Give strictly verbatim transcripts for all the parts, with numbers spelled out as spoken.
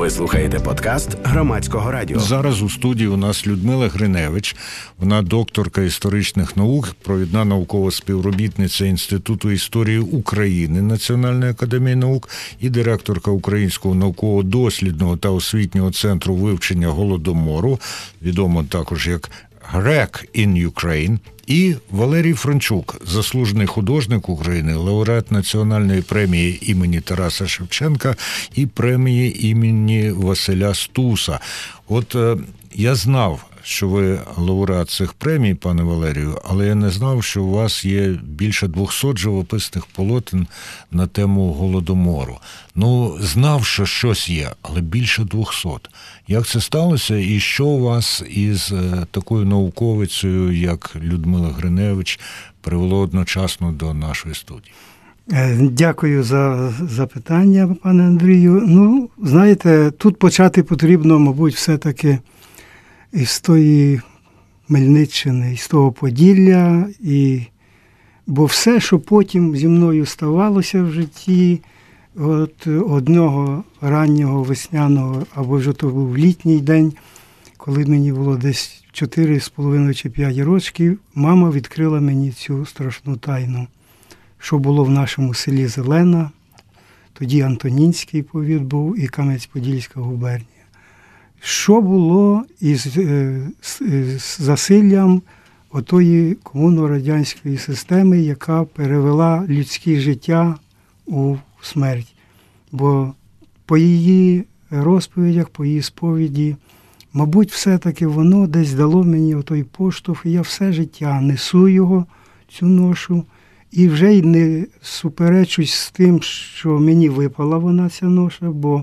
Ви слухаєте подкаст Громадського радіо. Зараз у студії у нас Людмила Гриневич. Вона докторка історичних наук, провідна наукова співробітниця Інституту історії України Національної академії наук і директорка Українського науково-дослідного та освітнього центру вивчення Голодомору, відомо також як «Грек in Ukraine», і Валерій Франчук, заслужений художник України, лауреат Національної премії імені Тараса Шевченка і премії імені Василя Стуса. От е, я знав, що ви лауреат цих премій, пане Валерію, але я не знав, що у вас є більше двохсот живописних полотен на тему Голодомору. Ну, знав, що щось є, але більше двохсот. Як це сталося і що у вас із такою науковицею, як Людмила Гриневич, привело одночасно до нашої студії? Дякую за запитання, пане Андрію. Ну, знаєте, тут почати потрібно, мабуть, все-таки із тої Хмельниччини, із того Поділля, і... бо все, що потім зі мною ставалося в житті, от одного раннього весняного, або вже то був літній день, коли мені було десь чотири з половиною чи п'ять років, мама відкрила мені цю страшну тайну, що було в нашому селі Зелена, тоді Антонінський повіт був і Кам'янець-Подільська губернія. Що було із е, з засиллям отої комуно-радянської системи, яка перевела людське життя у смерть. Бо по її розповідях, по її сповіді, мабуть, все-таки воно десь дало мені отой поштовх, і я все життя несу його, цю ношу, і вже й не суперечусь з тим, що мені випала вона, ця ноша, бо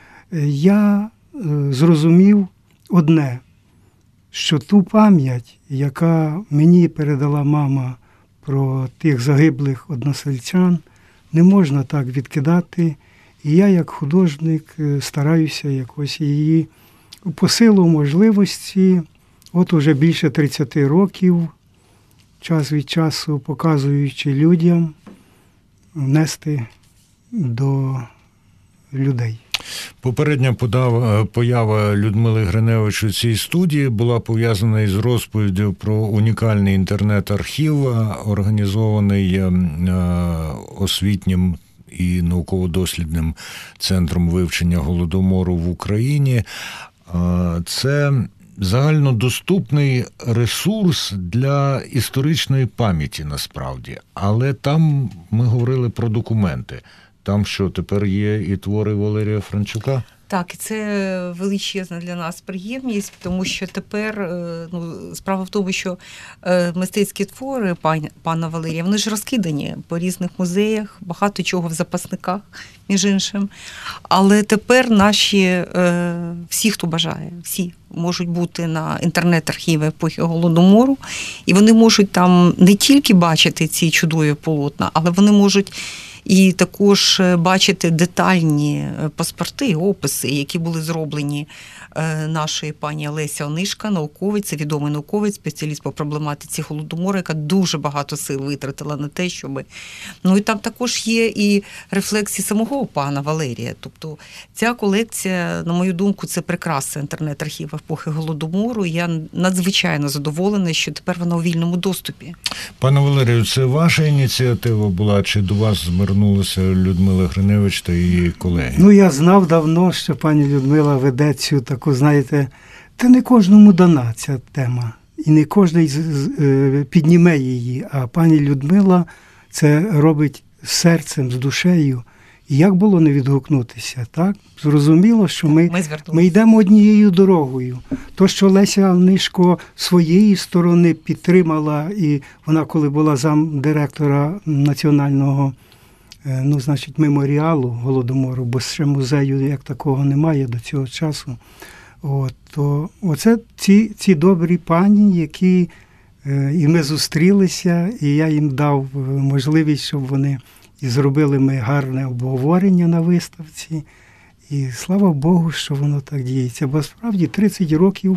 я зрозумів одне, що ту пам'ять, яка мені передала мама про тих загиблих односельчан, не можна так відкидати. І я, як художник, стараюся якось її по силу можливості, от уже більше тридцяти років, час від часу показуючи людям, внести до людей. Попередня поява Людмили Гриневич у цій студії була пов'язана із розповіддю про унікальний інтернет-архів, організований освітнім і науково-дослідним центром вивчення Голодомору в Україні. Це загальнодоступний ресурс для історичної пам'яті, насправді. Але там ми говорили про документи. Там що, тепер є і твори Валерія Франчука? Так, і це величезна для нас приємність, тому що тепер, ну, справа в тому, що мистецькі твори пана Валерія, вони ж розкидані по різних музеях, багато чого в запасниках, між іншим. Але тепер наші, всі, хто бажає, всі можуть бути на інтернет-архіві епохи Голодомору, і вони можуть там не тільки бачити ці чудові полотна, але вони можуть і також бачити детальні паспорти, описи, які були зроблені нашої пані Олеся Онишка, науковець, відомий науковець, спеціаліст по проблематиці Голодомору, яка дуже багато сил витратила на те, щоб... Ну і там також є і рефлексії самого пана Валерія. Тобто ця колекція, на мою думку, це прекрасний інтернет-архів епохи Голодомору. Я надзвичайно задоволена, що тепер вона у вільному доступі. Пане Валерію, це ваша ініціатива була, чи до вас звернулася Людмила Гриневич та її колеги? Ну, я знав давно, що пані Людмила веде цю таку, знаєте, та не кожному дана ця тема. І не кожен підніме її. А пані Людмила це робить з серцем, з душею. І як було не відгукнутися, так? Зрозуміло, що ми, ми, ми йдемо однією дорогою. То, що Леся Онишко своєї сторони підтримала, і вона, коли була замдиректора національного, ну, значить, меморіалу Голодомору, бо ще музею як такого немає до цього часу, от, то оце ці, ці добрі пані, які, і ми зустрілися, і я їм дав можливість, щоб вони і зробили ми гарне обговорення на виставці. І слава Богу, що воно так діється. Бо справді тридцять років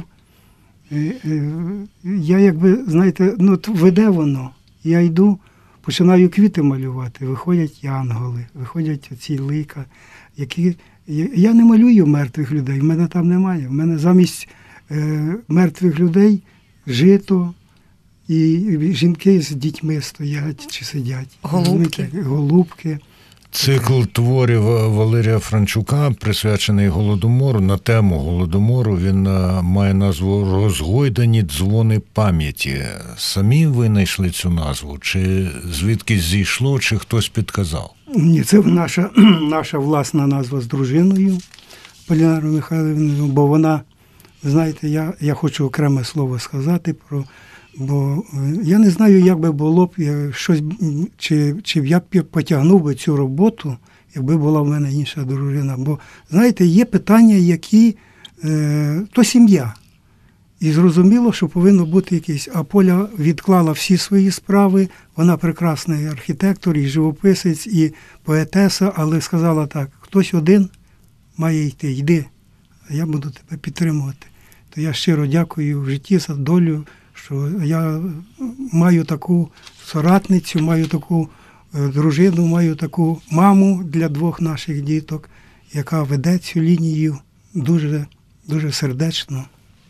я якби, знаєте, ну веде воно. Я йду, починаю квіти малювати, виходять янголи, виходять оці лика, які Я не малюю мертвих людей, в мене там немає. В мене замість е, мертвих людей жито, і жінки з дітьми стоять чи сидять. Голубки. Голубки. Цикл творів Валерія Франчука, присвячений Голодомору, на тему Голодомору, він має назву «Розгойдані дзвони пам'яті». Самі ви знайшли цю назву? Чи звідкись зійшло, чи хтось підказав? Ні, це наша, наша власна назва з дружиною Полінарою Михайлівною, бо вона, знаєте, я, я хочу окреме слово сказати про, бо я не знаю, як би було б щось, чи, чи я б потягнув би цю роботу, якби була в мене інша дружина. Бо, знаєте, є питання, які, е, то сім'я. І зрозуміло, що повинно бути якийсь. А Поля відклала всі свої справи, вона прекрасний архітектор, і живописець, і поетеса, але сказала так, хтось один має йти, йди, а я буду тебе підтримувати. То я щиро дякую в житті за долю, що я маю таку соратницю, маю таку дружину, маю таку маму для двох наших діток, яка веде цю лінію дуже, дуже сердечно.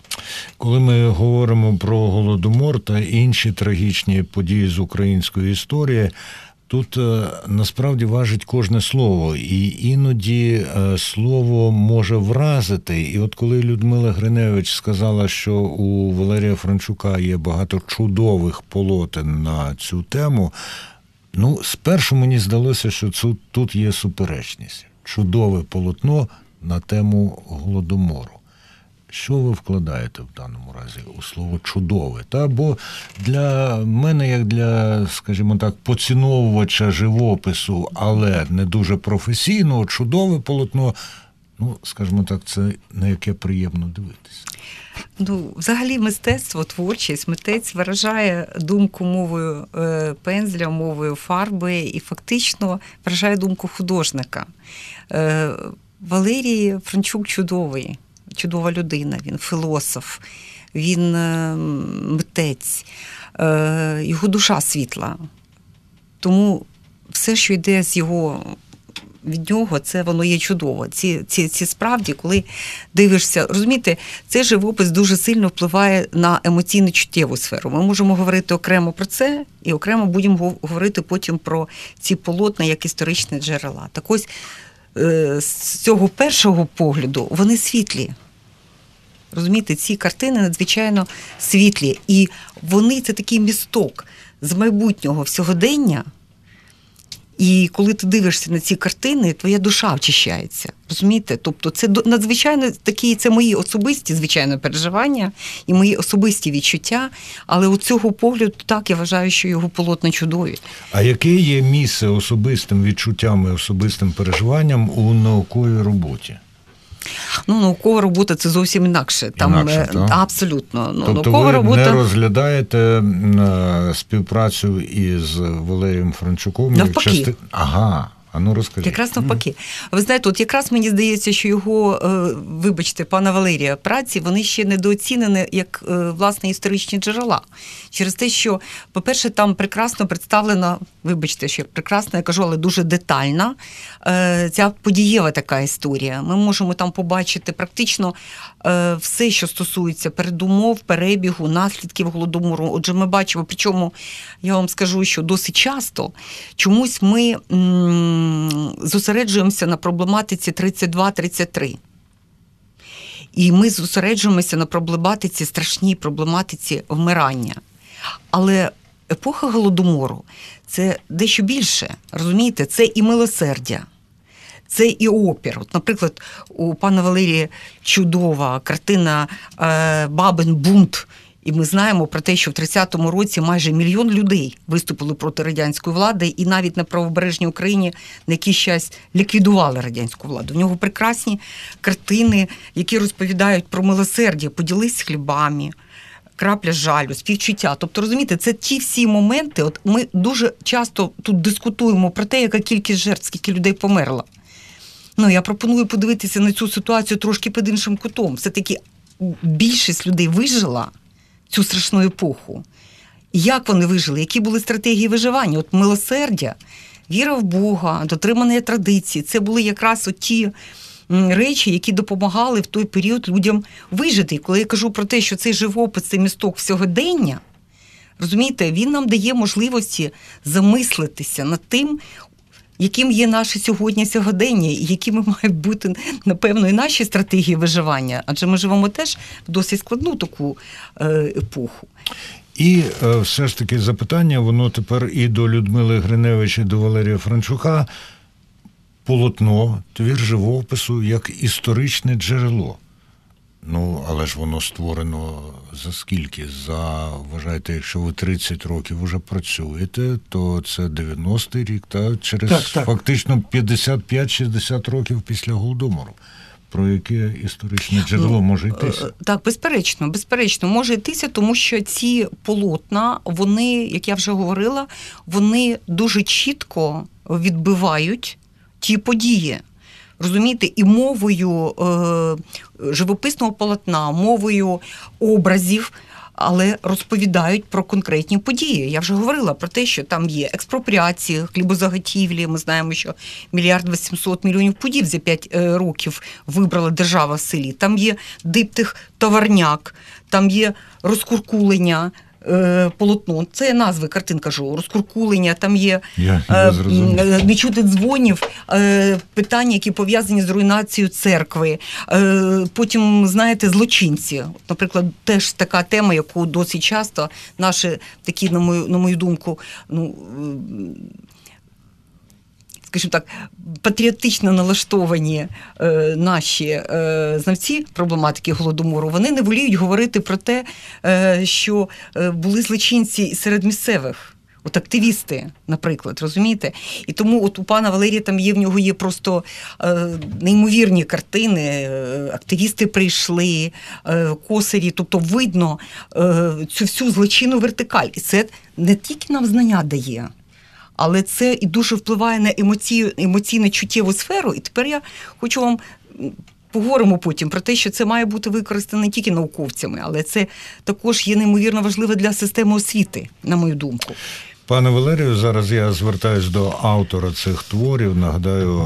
Коли ми говоримо про Голодомор та інші трагічні події з української історії, тут насправді важить кожне слово, і іноді слово може вразити. І от коли Людмила Гриневич сказала, що у Валерія Франчука є багато чудових полотен на цю тему, ну, спершу мені здалося, що тут є суперечність. Чудове полотно на тему Голодомору. Що ви вкладаєте в даному разі у слово «чудове»? Та, бо для мене, як для, скажімо так, поціновувача живопису, але не дуже професійного, чудове полотно, ну, скажімо так, це на яке приємно дивитися. Ну, взагалі мистецтво, творчість, митець виражає думку мовою е, пензля, мовою фарби і фактично виражає думку художника. Е, Валерій Франчук чудовий. Чудова людина, він філософ, він митець, його душа світла. Тому все, що йде з його, від нього, це воно є чудово. Ці, ці, ці справді, коли дивишся, розумієте, цей живопис дуже сильно впливає на емоційну чуттєву сферу. Ми можемо говорити окремо про це, і окремо будемо говорити потім про ці полотна як історичні джерела. Так ось, з цього першого погляду вони світлі. Розумієте, ці картини надзвичайно світлі. І вони – це такий місток з майбутнього в сьогодення. І коли ти дивишся на ці картини, твоя душа очищається. Розумієте? Тобто це надзвичайно такі, це мої особисті, звичайно, переживання і мої особисті відчуття. Але у цього погляду, так, я вважаю, що його полотна чудові. А яке є місце особистим відчуттям і особистим переживанням у науковій роботі? Ну, наукова робота – це зовсім інакше. Там, інакше, так? Абсолютно. Ну, тобто наукова ви робота... не розглядаєте співпрацю із Валерієм Франчуком? Навпаки. Части... Ага. А ну розкажіть. Якраз навпаки. Ви знаєте, от якраз мені здається, що його, вибачте, пана Валерія, праці, вони ще недооцінені як, власне, історичні джерела. Через те, що, по-перше, там прекрасно представлена, вибачте, що прекрасно, я кажу, але дуже детальна, ця подієва така історія. Ми можемо там побачити практично все, що стосується передумов, перебігу, наслідків Голодомору. Отже, ми бачимо, причому, я вам скажу, що досить часто чомусь ми зосереджуємося на проблематиці тридцять два тридцять три. І ми зосереджуємося на проблематиці, страшній проблематиці вмирання. Але епоха Голодомору – це дещо більше, розумієте? Це і милосердя, це і опір. От, наприклад, у пана Валерія чудова картина «Бабин бунт». І ми знаємо про те, що в тридцятому році майже мільйон людей виступили проти радянської влади, і навіть на правобережній Україні на якийсь час ліквідували радянську владу. У нього прекрасні картини, які розповідають про милосердя, поділись хлібами, крапля жалю, співчуття. Тобто, розумієте, це ті всі моменти. От ми дуже часто тут дискутуємо про те, яка кількість жертв, скільки людей померло. Ну, я пропоную подивитися на цю ситуацію трошки під іншим кутом. Все-таки більшість людей вижила цю страшну епоху. І як вони вижили? Які були стратегії виживання? От милосердя, віра в Бога, дотримання традицій. Це були якраз оті речі, які допомагали в той період людям вижити. І коли я кажу про те, що цей живопис – це місток сьогодення, розумієте, він нам дає можливості замислитися над тим, яким є наше сьогодні сьогодення, і якими мають бути, напевно, і наші стратегії виживання. Адже ми живемо теж в досить складну таку епоху. І е, все ж таки запитання, воно тепер і до Людмили Гриневич, і до Валерія Франчука. Полотно, твір живопису як історичне джерело. Ну, але ж воно створено за скільки? За, вважайте, якщо ви тридцять років вже працюєте, то це дев'яностий рік, та через так, так. фактично п'ятдесят п'ять шістдесят років після Голодомору. Про яке історичне джерело ну, може йтися? Так, безперечно, безперечно, може йтися, тому що ці полотна, вони, як я вже говорила, вони дуже чітко відбивають ті події. Розумієте, і мовою е, живописного полотна, мовою образів, але розповідають про конкретні події. Я вже говорила про те, що там є експропріації, хлібозаготівлі. Ми знаємо, що мільярд вісімсот мільйонів пудів за п'ять років вибрала держава в селі. Там є диптих товарняк, там є розкуркулення, полотно. Це назви картин, кажу, розкуркулення, там є я, я не чути дзвонів, питання, які пов'язані з руйнацією церкви. Потім, знаєте, злочинці. Наприклад, теж така тема, яку досить часто наші такі, на мою, на мою думку, ну, скажімо так, патріотично налаштовані е, наші е, знавці проблематики Голодомору, вони не воліють говорити про те, е, що е, були злочинці серед місцевих. От активісти, наприклад, розумієте? І тому от у пана Валерія там є, в нього є просто е, неймовірні картини, е, активісти прийшли, е, косарі, тобто видно е, цю всю злочинну вертикаль. І це не тільки нам знання дає, але це і дуже впливає на емоцію, емоційно-чуттєву сферу. І тепер я хочу вам, поговоримо потім про те, що це має бути використано не тільки науковцями, але це також є неймовірно важливо для системи освіти, на мою думку. Пане Валерію, зараз я звертаюсь до автора цих творів. Нагадаю,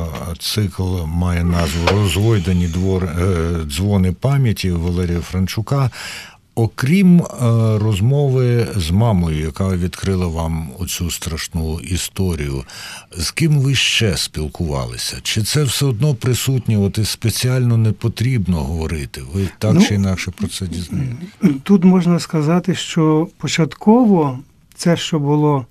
цикл має назву «Розгойдані дзвони пам'яті» Валерія Франчука. Окрім е, розмови з мамою, яка відкрила вам оцю страшну історію, з ким ви ще спілкувалися? Чи це все одно присутнє, от і спеціально не потрібно говорити? Ви так ну, чи інакше про це дізнаєтесь? Тут можна сказати, що початково це, що було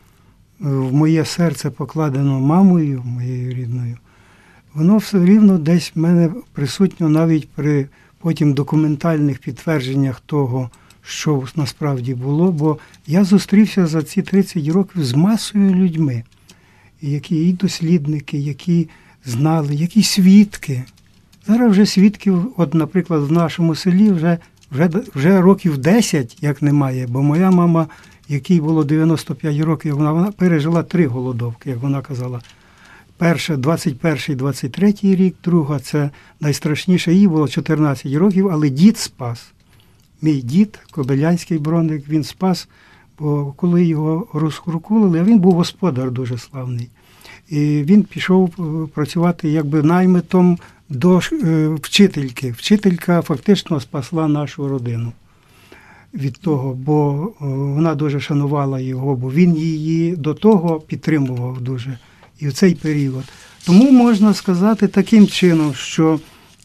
в моє серце покладено мамою, моєю рідною, воно все рівно десь в мене присутньо навіть при потім документальних підтвердженнях того, що насправді було, бо я зустрівся за ці тридцять років з масою людьми, які і дослідники, які знали, які свідки. Зараз вже свідків, от, наприклад, в нашому селі вже, вже, вже років десять, як немає, бо моя мама, якій було дев'яносто п'ять років, вона, вона пережила три голодовки, як вона казала. Перша – двадцять перший двадцять третій рік, друга – це найстрашніше, їй було чотирнадцять років, але дід спас. Мій дід, Кобилянський Броник, він спас, бо коли його розкуркулили, він був господар дуже славний. І він пішов працювати якби наймитом до вчительки. Вчителька фактично спасла нашу родину від того, бо вона дуже шанувала його, бо він її до того підтримував дуже. І в цей період. Тому можна сказати таким чином, що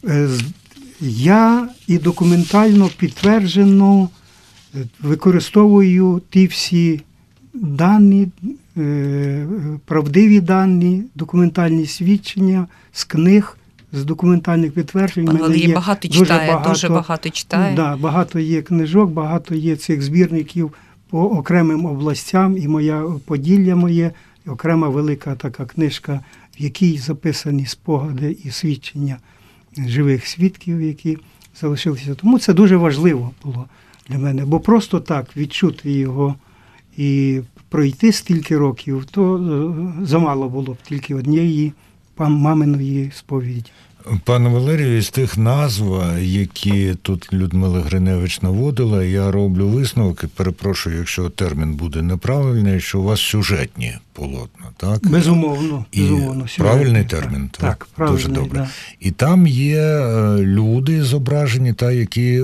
я і документально підтверджено використовую ті всі дані, правдиві дані, документальні свідчення з книг, з документальних підтверджень. Пан Валерій багато читає, багато, дуже багато читає. Да, багато є книжок, багато є цих збірників по окремим областям, і моя Поділля моє, окрема велика така книжка, в якій записані спогади і свідчення живих свідків, які залишилися. Тому це дуже важливо було для мене, бо просто так відчути його і пройти стільки років, то замало було б тільки однієї маминої сповіді. Пане Валерію, з тих назв, які тут Людмила Гриневич наводила, я роблю висновки, перепрошую, якщо термін буде неправильний, що у вас сюжетні полотна, так? Безумовно. І безумовно правильний сюжетні, термін? Так, так правильний, дуже добре. Да. І там є люди зображені, та, які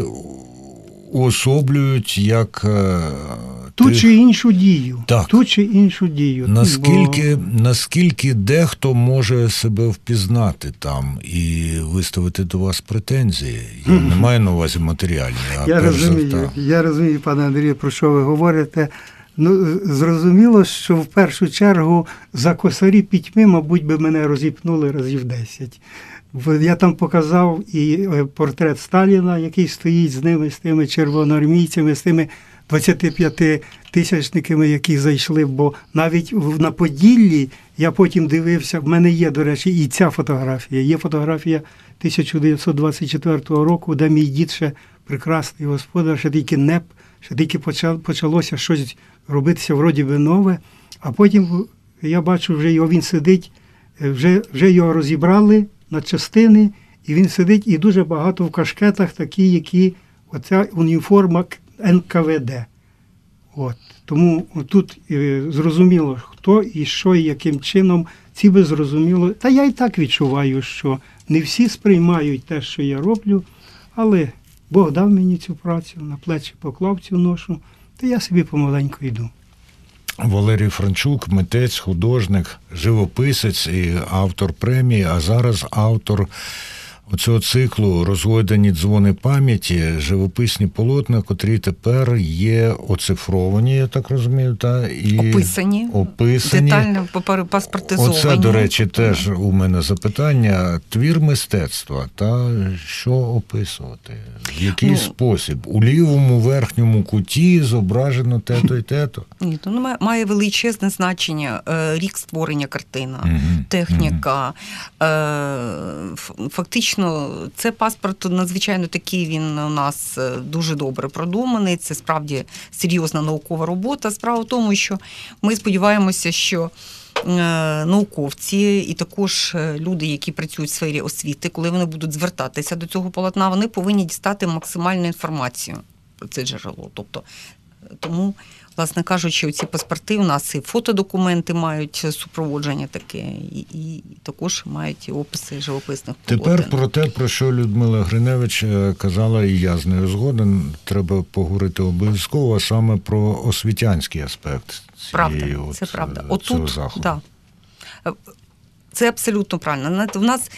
уособлюють як... Ту тих... чи іншу дію. Так. Ту чи іншу дію. Наскільки, Бо... наскільки дехто може себе впізнати там і виставити до вас претензії? Я не маю на увазі матеріальні, а я перш за розумію, все. я розумію, пане Андрію, про що ви говорите. Ну, зрозуміло, що в першу чергу за косарі пітьми, мабуть, би мене розіпнули разів десять. Я там показав і портрет Сталіна, який стоїть з ними, з тими червоноармійцями, з тими двадцятип'ятитисячниками, які зайшли, бо навіть на Поділлі я потім дивився, в мене є, до речі, і ця фотографія. Є фотографія тисяча дев'ятсот двадцять четвертого року, де мій дід ще прекрасний господар, ще тільки НЕП, ще тільки почалося щось робитися вроді би нове, а потім я бачу, вже його він сидить, вже, вже його розібрали на частини, і він сидить, і дуже багато в кашкетах такі, які оця уніформа ен ка ве де. От. Тому тут е, зрозуміло, хто і що, і яким чином, ці би зрозуміло. Та я і так відчуваю, що не всі сприймають те, що я роблю, але Бог дав мені цю працю, на плечі поклав цю ношу, то я собі помаленьку йду. Валерій Франчук, митець, художник, живописець і автор премії, а зараз автор оцього циклу «Розгойдані дзвони пам'яті», живописні полотна, котрі тепер є оцифровані, я так розумію, та і описані, описані. детально паспортизовані. Оце, до речі, теж у мене запитання. Твір мистецтва, та що описувати? В який ну, спосіб? У лівому верхньому куті зображено те-то і те-то? Ні, то ну, має величезне значення. Рік створення картина, угу, техніка, угу. Фактично це паспорт надзвичайно такий, він у нас дуже добре продуманий, це справді серйозна наукова робота. Справа в тому, що ми сподіваємося, що науковці і також люди, які працюють в сфері освіти, коли вони будуть звертатися до цього полотна, вони повинні дістати максимальну інформацію про це джерело. Тобто, тому, власне кажучи, ці паспорти у нас і фотодокументи мають супроводження таке, і, і також мають описи живописних полотен. Тепер про те, про що Людмила Гриневич казала, і я з нею згоден, треба поговорити обов'язково, а саме про освітянський аспект цієї, правда, от, це правда. цього Отут, заходу. Да. Це абсолютно правильно. У нас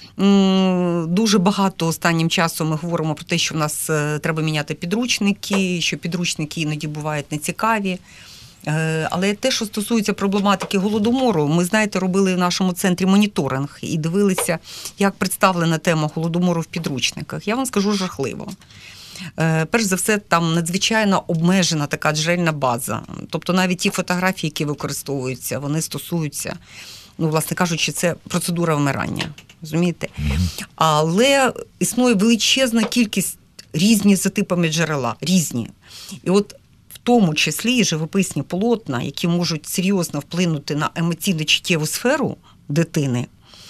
дуже багато останнім часом ми говоримо про те, що в нас треба міняти підручники, що підручники іноді бувають нецікаві. Але те, що стосується проблематики Голодомору, ми, знаєте, робили в нашому центрі моніторинг і дивилися, як представлена тема Голодомору в підручниках. Я вам скажу жахливо. Перш за все, там надзвичайно обмежена така джерельна база. Тобто навіть ті фотографії, які використовуються, вони стосуються, ну, власне кажучи, це процедура вмирання. Розумієте? Але існує величезна кількість різні за типами джерела, різні. І от в тому числі і живописні полотна, які можуть серйозно вплинути на емоційно-чуттєву сферу дитини.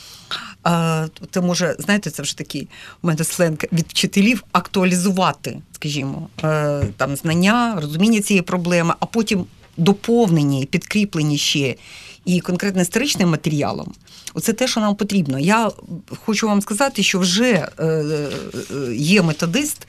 Це може, знаєте, це вже такий у мене сленг від вчителів, актуалізувати, скажімо, там знання, розуміння цієї проблеми, а потім доповнені, підкріплені ще і конкретно історичним матеріалом. Оце те, що нам потрібно. Я хочу вам сказати, що вже є методист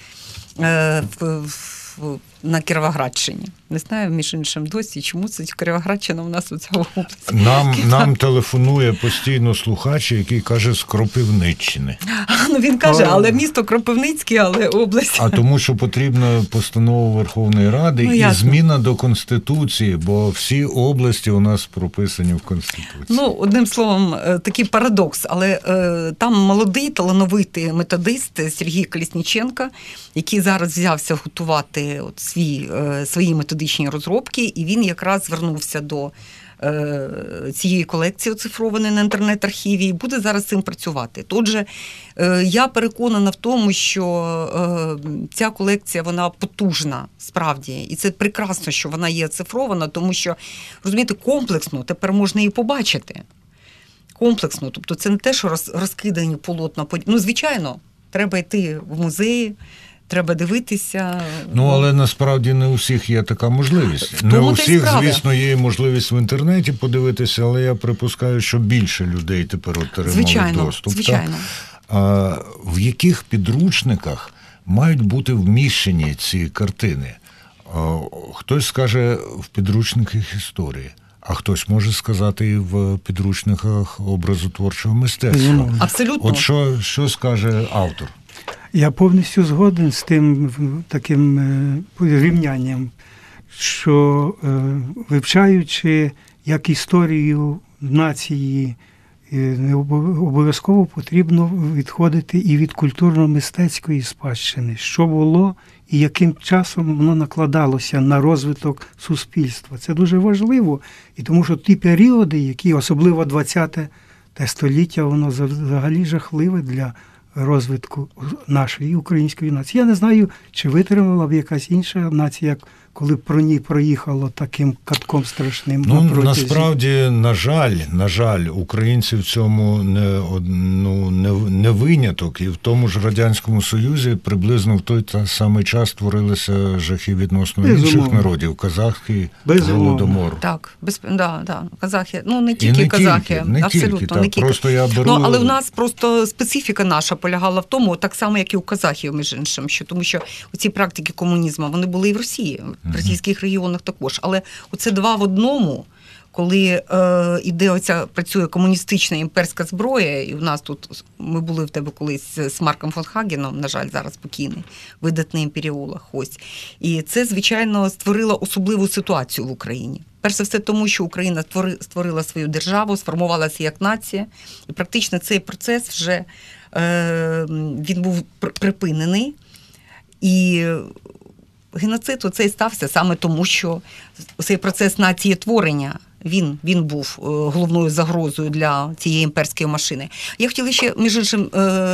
на Кіровоградщині. Не знаю, між іншим, досі, чому це Кіровоградщина у нас у цьому області. Нам, нам телефонує постійно слухач, який каже з Кропивниччини. Ну, він каже, але місто Кропивницьке, але область. А тому, що потрібна постанова Верховної Ради ну, і ясно. Зміна до Конституції, бо всі області у нас прописані в Конституції. Ну, одним словом, такий парадокс, але е, там молодий, талановитий методист Сергій Колісніченко, який зараз взявся готувати от свій, е, свої методичні розробки, і він якраз звернувся до е, цієї колекції оцифрованої на інтернет-архіві і буде зараз цим працювати. Тут же е, я переконана в тому, що е, ця колекція, вона потужна, справді, і це прекрасно, що вона є оцифрована, тому що, розумієте, комплексно тепер можна її побачити. комплексно. Тобто це не те, що роз, розкидані полотна. Ну, звичайно, треба йти в музеї, треба дивитися. Ну, але насправді не у всіх є така можливість. В Не тому у та й всіх, справа. звісно, є можливість в інтернеті подивитися, але я припускаю, що більше людей тепер отримали Звичайно, доступ. звичайно. Та, а, в яких підручниках мають бути вміщені ці картини? А, хтось скаже в підручниках історії, а хтось може сказати і в підручниках образотворчого мистецтва. Безумовно. Абсолютно. От що, що скаже автор? Я повністю згоден з тим в- таким е, порівнянням, що е, вивчаючи як історію нації, е, не обов- обов'язково потрібно відходити і від культурно-мистецької спадщини, що було і яким часом воно накладалося на розвиток суспільства. Це дуже важливо, і тому що ті періоди, які особливо двадцяте століття, воно взагалі жахливе для розвитку нашої української нації. Я не знаю, чи витримала б якась інша нація, коли б про ній проїхало таким катком страшним. Ну, на протязі. насправді, на жаль, на жаль, українці в цьому не, од- ну, не, не виняток. І в тому ж Радянському Союзі приблизно в той та самий час творилися жахи відносно Безумовно. інших народів. Казахи, Безумовно. Голодомор. Так, без, да, да, казахи. Ну, не І тільки не казахи, тільки, не абсолютно, тільки, не так, тільки. просто я беру... Ну, але в нас просто специфіка наша полягала в тому, так само, як і у казахів, між іншим, що тому що ці практики комунізму, вони були і в Росії, в російських регіонах також. Але оце два в одному, коли е, іде оця, працює комуністична імперська зброя, і в нас тут, ми були в тебе колись з Марком фон Хагеном, на жаль, зараз покійний, видатний імперіолог, ось. І це, звичайно, створило особливу ситуацію в Україні. Перш за все тому, що Україна створила свою державу, сформувалася як нація, і практично цей процес вже е, він був припинений. І геноцид оцей стався саме тому, що цей процес націєтворення, він, він був головною загрозою для цієї імперської машини. Я хотіла ще, між іншим,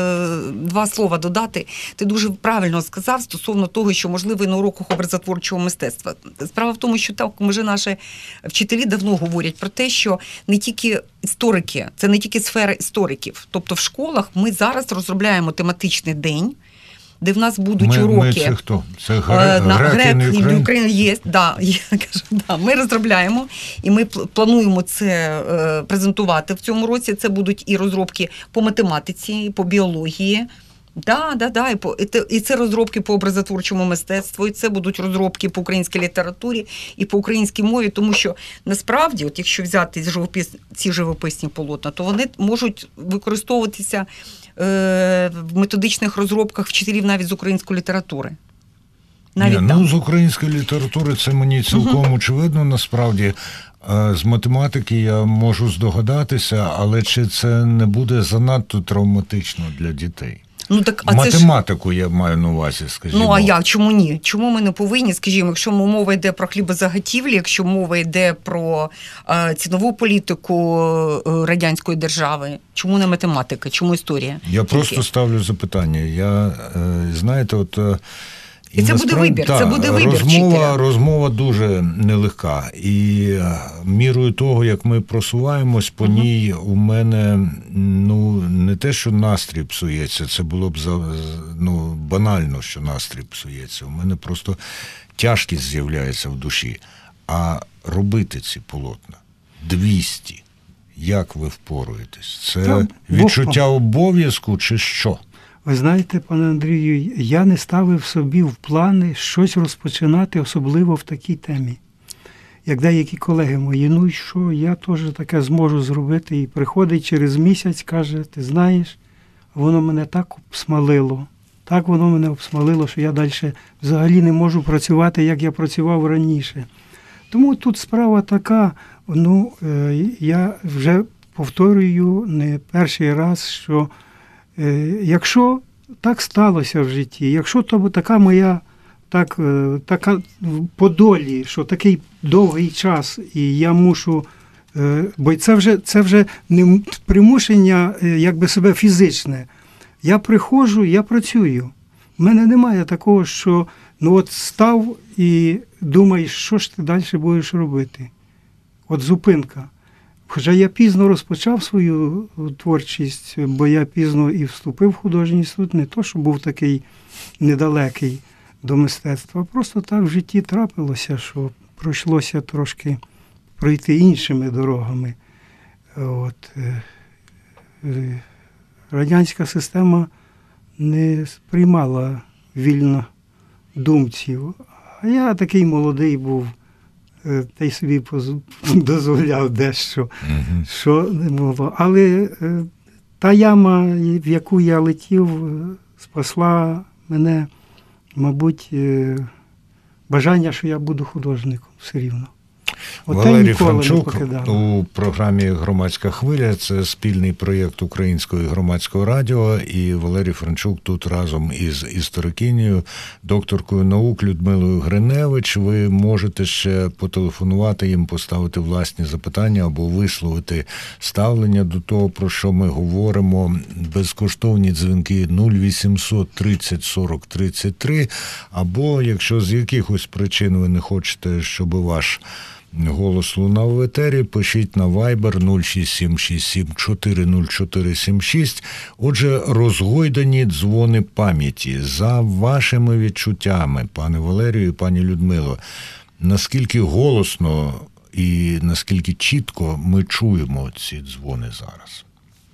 два слова додати. Ти дуже правильно сказав стосовно того, що, можливо, і на уроках образотворчого мистецтва. Справа в тому, що так, вже наші вчителі давно говорять про те, що не тільки історики, це не тільки сфера істориків. Тобто в школах ми зараз розробляємо тематичний день, де в нас будуть ми, уроки. Ми це хто? Це гре... на греки, не грек, Україн? Україна є, да, є, кажу, да, ми розробляємо, і ми плануємо це е, презентувати в цьому році. Це будуть і розробки по математиці, і по біології. Да, да, да, і, по, і, те, і це розробки по образотворчому мистецтву, і це будуть розробки по українській літературі і по українській мові, тому що насправді, от якщо взяти живопис, ці живописні полотна, то вони можуть використовуватися е, в методичних розробках вчителів навіть з української літератури. Навіть Ні, так. ну, з української літератури це мені цілком угу. очевидно, насправді. З математики я можу здогадатися, але чи це не буде занадто травматично для дітей? Ну, так, а математику це ж... я маю на увазі, скажімо. Ну, а як? Чому ні? Чому ми не повинні, скажімо, якщо мова йде про хлібозаготівлі, якщо мова йде про е, цінову політику е, радянської держави, чому не математика, чому історія? Я Тільки. просто ставлю запитання. Я, е, знаєте, от... Е, І, і це буде вибір, та, це буде вибір розмова, вчителя. Розмова дуже нелегка. І мірою того, як ми просуваємось по uh-huh. ній, у мене ну, не те, що настрій псується, це було б ну, банально, що настрій псується. У мене просто тяжкість з'являється в душі. А робити ці полотна двісті, як ви впоруєтесь? Це Та, відчуття обов'язку чи що? Ви знаєте, пане Андрію, я не ставив собі в плани щось розпочинати, особливо в такій темі. Як деякі колеги мої, ну і що, я теж таке зможу зробити. І приходить через місяць, каже, ти знаєш, воно мене так обсмалило, так воно мене обсмалило, що я далі взагалі не можу працювати, як я працював раніше. Тому тут справа така, ну, я вже повторюю не перший раз, що якщо так сталося в житті, якщо то така моя так, така по долі, що такий довгий час, і я мушу, бо це вже, це вже не примушення якби себе фізичне. Я приходжу, я працюю. У мене немає такого, що ну от став і думаєш, що ж ти далі будеш робити. От зупинка. Хоча я пізно розпочав свою творчість, бо я пізно і вступив в художній інститут, не то, що був такий недалекий до мистецтва, просто так в житті трапилося, що прийшлося трошки пройти іншими дорогами. От. Радянська система не сприймала вільнодумців, а я такий молодий був, та й собі дозволяв дещо, угу. що не було. Але та яма, в яку я летів, спасла мене, мабуть, бажання, що я буду художником все рівно. От Валерій Франчук у програмі «Громадська хвиля». Це спільний проєкт Українського і Громадського радіо. І Валерій Франчук тут разом із історикинею, докторкою наук Людмилою Гриневич. Ви можете ще потелефонувати їм, поставити власні запитання або висловити ставлення до того, про що ми говоримо. Безкоштовні дзвінки нуль вісімсот тридцять сорок тридцять три. Або, якщо з якихось причин ви не хочете, щоб ваш голос лунав в етері, пишіть на Viber нуль шість сім шість сім чотири нуль чотири сім шість. Отже, розгойдані дзвони пам'яті. За вашими відчуттями, пане Валерію і пані Людмило, наскільки голосно і наскільки чітко ми чуємо ці дзвони зараз?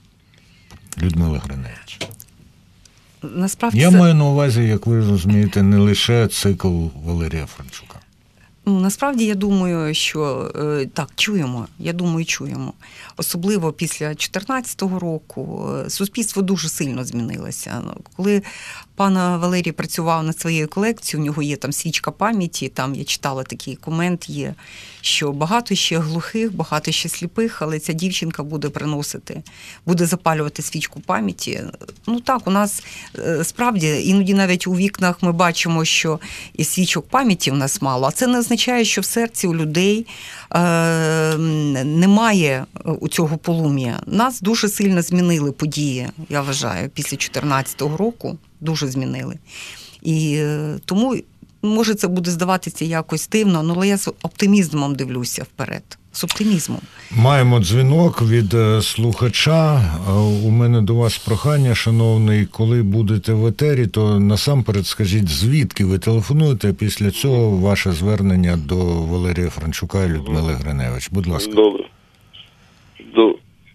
Людмила Гриневич. Насправді, Я маю на увазі, як ви розумієте, не лише цикл Валерія Франчука. Насправді, я думаю, що так, чуємо, я думаю, чуємо. Особливо після чотирнадцятого року суспільство дуже сильно змінилося. Коли пан Валерій працював над своєю колекцією, у нього є там свічка пам'яті, там я читала такий комент є, що багато ще глухих, багато ще сліпих, але ця дівчинка буде приносити, буде запалювати свічку пам'яті. Ну так, у нас справді, іноді навіть у вікнах ми бачимо, що і свічок пам'яті в нас мало, а це не означає, що в серці у людей е, немає у цього полум'я. Нас дуже сильно змінили події, я вважаю, після чотирнадцятого року. Дуже змінили. І е, тому, може, це буде здаватися якось дивно, але я з оптимізмом дивлюся вперед. З оптимізмом. Маємо дзвінок від слухача. У мене до вас прохання, шановний, коли будете в етері, то насамперед скажіть, звідки ви телефонуєте, а після цього ваше звернення до Валерія Франчука і Людмили Гриневич. Будь ласка. Добре. До...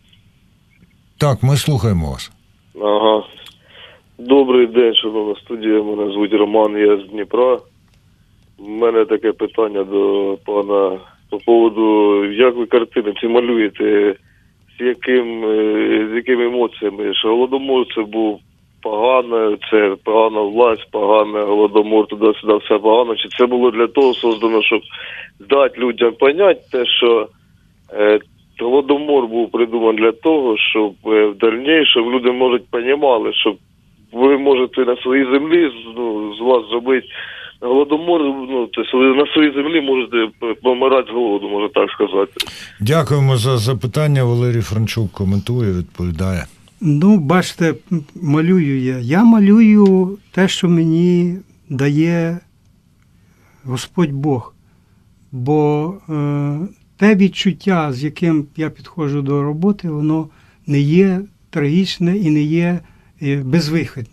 Так, ми слухаємо вас. Ага. Добрий день, шановна студія. Мене звуть Роман, я з Дніпра. У мене таке питання до пана по поводу, як ви картини ці малюєте, з яким, з якими емоціями, що Голодомор це був погано, це погана власть, погано, Голодомор, туди-сюди, все погано, чи це було для того создано, щоб дати людям поняти те, що е, Голодомор був придуманий для того, щоб е, в дальнішому люди, можуть розуміли, що ви можете на своїй землі, ну, з вас зробити Голодомор, ну, тобто на своїй землі можете помирати з голоду, можна так сказати. Дякуємо за запитання. Валерій Франчук коментує, відповідає. Ну, бачите, малюю я. Я малюю те, що мені дає Господь Бог. Бо е, те відчуття, з яким я підходжу до роботи, воно не є трагічне і не є безвиходне.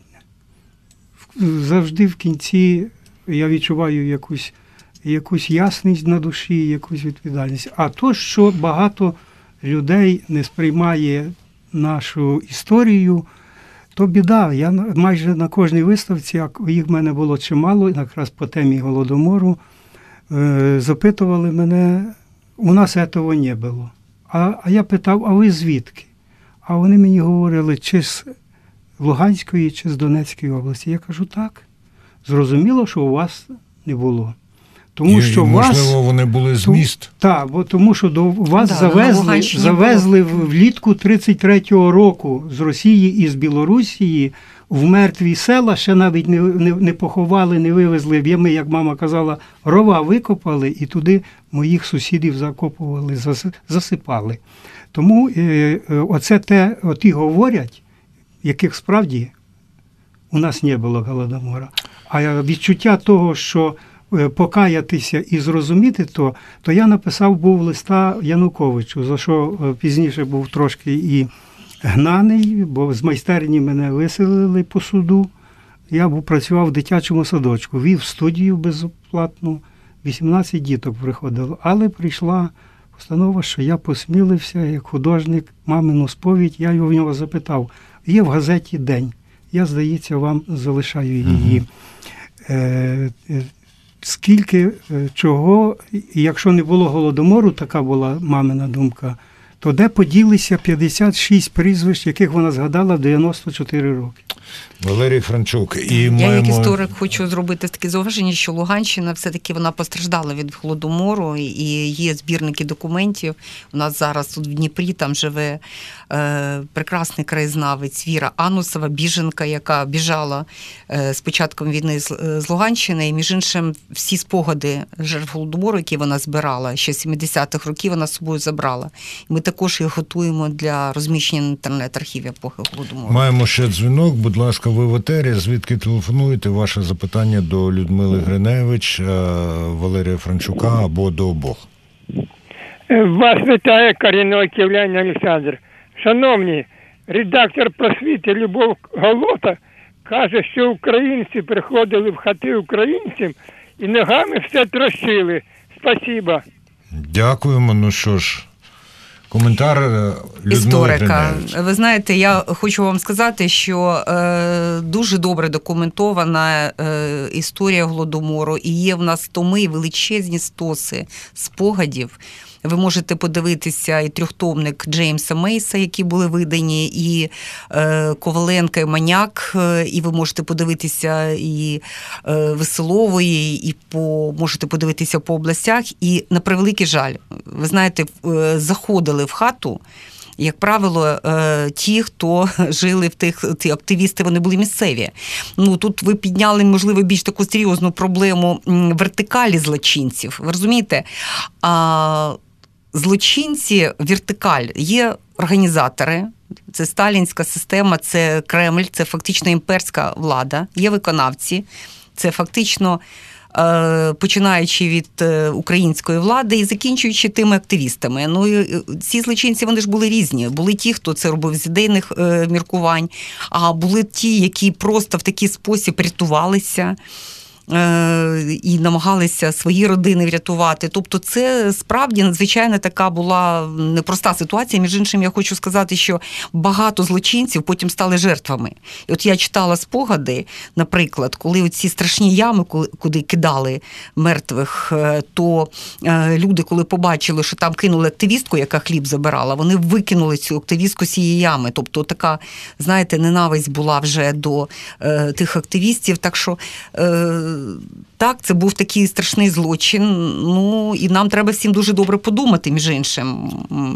Завжди в кінці я відчуваю якусь, якусь ясність на душі, якусь відповідальність. А то, що багато людей не сприймає нашу історію, то біда. Я майже на кожній виставці, їх в мене було чимало, якраз по темі Голодомору, запитували мене, у нас цього не було. А, а я питав, а ви звідки? А вони мені говорили, чи з Луганської, чи з Донецької області. Я кажу, так. Зрозуміло, що у вас не було. Тому і, що і, вас, можливо, вони були з міст. Так, бо тому що до вас да, завезли, завезли влітку тридцять третього року з Росії і з Білорусії в мертві села, ще навіть не, не, не поховали, не вивезли в ями, як мама казала, рова викопали і туди моїх сусідів закопували, засипали. Тому е, оце те, оті говорять, яких справді у нас не було Голодомора. А відчуття того, що е, покаятися і зрозуміти то, то я написав був листа Януковичу, за що е, пізніше був трошки і гнаний, бо з майстерні мене виселили по суду. Я був, працював в дитячому садочку, вів студію безоплатну, вісімнадцять діток приходило, але прийшла постанова, що я посмілився, як художник, мамину сповідь, я його в нього запитав, є в газеті «День», я, здається, вам залишаю її. Е, е, скільки, е, чого, і якщо не було Голодомору, така була мамина думка, то де поділися п'ятдесят шість прізвищ, яких вона згадала в дев'яносто чотири роки? Валерій Франчук. І Я маємо... як історик хочу зробити таке зауваження, що Луганщина все-таки вона постраждала від Голодомору, і є збірники документів. У нас зараз тут в Дніпрі там живе е, прекрасний краєзнавець Віра Анусова, біженка, яка біжала е, з початком війни з, з Луганщини. І, між іншим, всі спогади жертв Голодомору, які вона збирала, ще з сімдесятих років вона з собою забрала. І ми також їх готуємо для розміщення на інтернет-архіві епохи Голодомору. Маємо ще дзвінок. Будь ласка, ви в етері. Звідки телефонуєте? Ваше запитання до Людмили Гриневич, Валерія Франчука або до обох. Вас вітає корінний київлянин Олександр. Шановні, редактор «Просвіти» Любов Голота каже, що українці приходили в хати українцям і ногами все трощили. Спасибо. Дякуємо. Ну що ж, коментар Людмили Історика. Гриневич. Ви знаєте, я хочу вам сказати, що е, дуже добре документована е, історія Голодомору, і є в нас томи, величезні стоси спогадів. Ви можете подивитися і трьохтомник Джеймса Мейса, які були видані, і е, Коваленка, і Маняк, і ви можете подивитися і е, Веселової, і по, можете подивитися по областях. І, на превеликий жаль, ви знаєте, е, заходили в хату, як правило, ті, хто жили в тих, ті активісти, вони були місцеві. Ну, тут ви підняли, можливо, більш таку серйозну проблему вертикалі злочинців. Ви розумієте? А злочинці, вертикаль, є організатори, це сталінська система, це Кремль, це фактично імперська влада, є виконавці, це фактично починаючи від української влади і закінчуючи тими активістами. Ну, і ці злочинці, вони ж були різні. Були ті, хто це робив з ідейних міркувань, а були ті, які просто в такий спосіб рятувалися і намагалися свої родини врятувати. Тобто це справді надзвичайно така була непроста ситуація. Між іншим, я хочу сказати, що багато злочинців потім стали жертвами. І от я читала спогади, наприклад, коли оці страшні ями, куди кидали мертвих, то люди, коли побачили, що там кинули активістку, яка хліб забирала, вони викинули цю активістку з цієї ями. Тобто така, знаєте, ненависть була вже до тих активістів. Так що так, це був такий страшний злочин, ну, і нам треба всім дуже добре подумати, між іншим.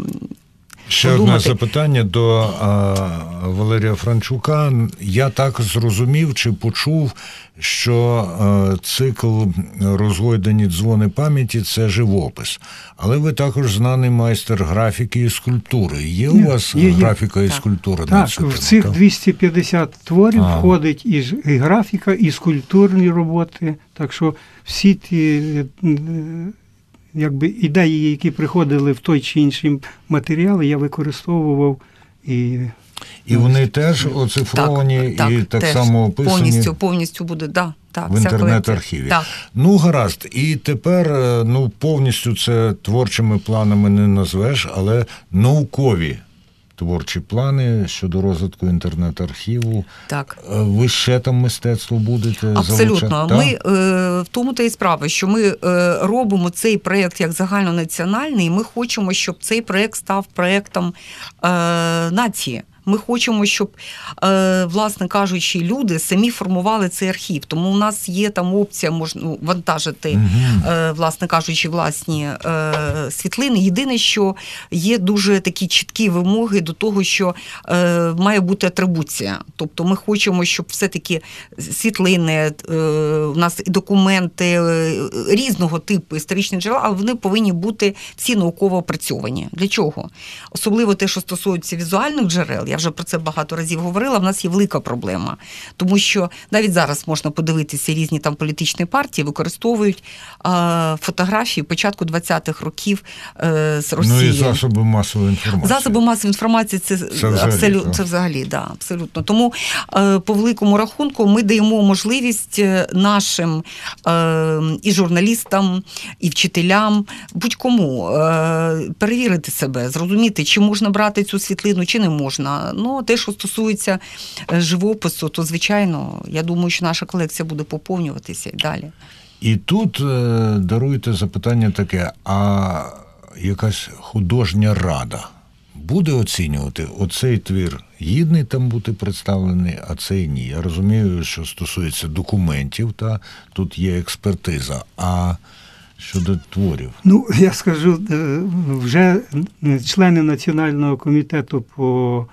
Ще подумати. Одне запитання до а, Валерія Франчука. Я так зрозумів чи почув, що а, цикл «Розгойдені дзвони пам'яті» – це живопис. Але ви також знаний майстер графіки і скульптури. Є у вас є, є. графіка і так. скульптура? Так, в цих двісті п'ятдесят творів а. входить і, і графіка, і скульптурні роботи. Так що всі ті якби ідеї, які приходили в той чи інший матеріал, я використовував і... І вони теж оцифровані так, і так, так теж. само описані? Повністю, повністю буде, да, так. В інтернет-архіві. Так. Ну, гаразд. І тепер, ну, повністю це творчими планами не назвеш, але наукові творчі плани щодо розвитку інтернет-архіву. Так. Ви ще там мистецтво будете Абсолютно. залучати? Ми е, в тому-то і справа, що ми е, робимо цей проєкт як загальнонаціональний, і ми хочемо, щоб цей проєкт став проєктом е, нації. Ми хочемо, щоб, власне кажучи, люди самі формували цей архів. Тому у нас є там опція, можна вантажити, uh-huh. власне кажучи, власні світлини. Єдине, що є дуже такі чіткі вимоги до того, що має бути атрибуція. Тобто ми хочемо, щоб все-таки світлини, у нас і документи різного типу історичних джерел, але вони повинні бути всі науково опрацьовані. Для чого? Особливо те, що стосується візуальних джерел. я вже про це багато разів говорила, в нас є велика проблема. Тому що навіть зараз можна подивитися, різні там політичні партії використовують е, фотографії початку двадцятих років е, з Росії. Ну і засоби масової інформації. Засоби масової інформації це, це взагалі, абсолютно, це взагалі, да, абсолютно. Тому е, по великому рахунку ми даємо можливість нашим е, і журналістам, і вчителям, будь-кому е, перевірити себе, зрозуміти, чи можна брати цю світлину, чи не можна. Ну, те, що стосується живопису, то, звичайно, я думаю, що наша колекція буде поповнюватися і далі. І тут, даруйте, запитання таке, а якась художня рада буде оцінювати оцей твір гідний там бути представлений, а цей ні. Я розумію, що стосується документів, та тут є експертиза, а щодо творів? Ну, я скажу, вже члени Національного комітету по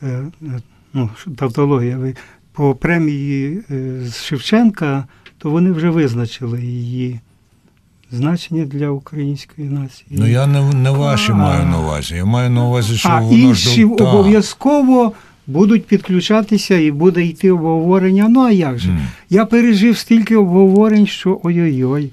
ну, тавтологія, по премії Шевченка, то вони вже визначили її значення для української нації. Ну, я не, не ваші а, маю на увазі. Я маю на увазі, що а воно інші ж... обов'язково будуть підключатися і буде йти обговорення. Ну, а як же? Mm. Я пережив стільки обговорень, що ой-ой-ой.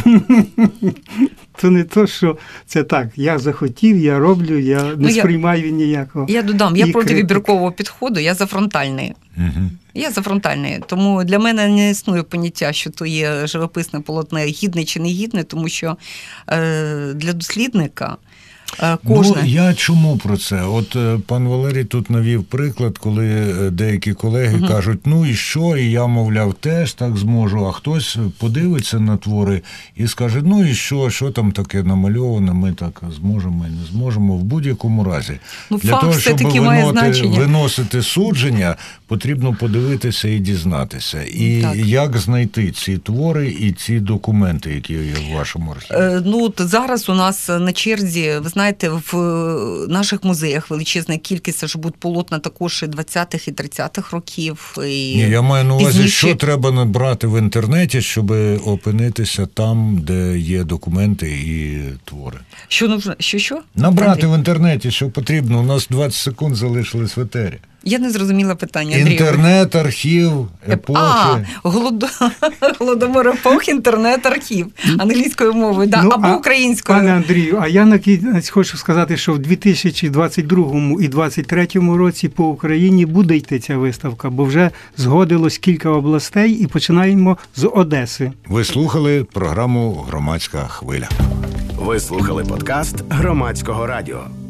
То не то, що це так, я захотів, я роблю, я не ну, сприймаю ніякого. Я додам, я проти вибіркового підходу, я за фронтальний. Угу. Я за фронтальний. Тому для мене не існує поняття, що то є живописне полотно гідне чи не гідне, тому що е, для дослідника кожне. Ну, я чому про це? От пан Валерій тут навів приклад, коли деякі колеги угу. кажуть, ну і що, і я, мовляв, теж так зможу, а хтось подивиться на твори і скаже, ну і що, що там таке намальоване, ми так зможемо, ми не зможемо. В будь-якому разі. Ну, для факт того, щоб виноти, виносити судження, потрібно подивитися і дізнатися. І так. як знайти ці твори і ці документи, які є в вашому архіві? Е, ну, от зараз у нас на черзі, ви знаєте, в наших музеях величезна кількість, аж будуть полотна також і двадцятих, і тридцятих років. І Ні, я маю на увазі, пізніше... що треба набрати в інтернеті, щоб опинитися там, де є документи і твори. Що нужно? Що, що? Набрати в інтернеті, що потрібно. У нас двадцять секунд залишились в етері. Я не зрозуміла питання, Андрій. Інтернет, архів, епохи. А, голод... голодомор епох, інтернет, архів. Англійською мовою, да, ну, або а, українською. Пане Андрію, а я на кінець хочу сказати, що в дві тисячі двадцять другому і двадцять третьому році по Україні буде йти ця виставка, бо вже згодилось кілька областей і починаємо з Одеси. Ви слухали програму «Громадська хвиля». Ви слухали подкаст Громадського радіо.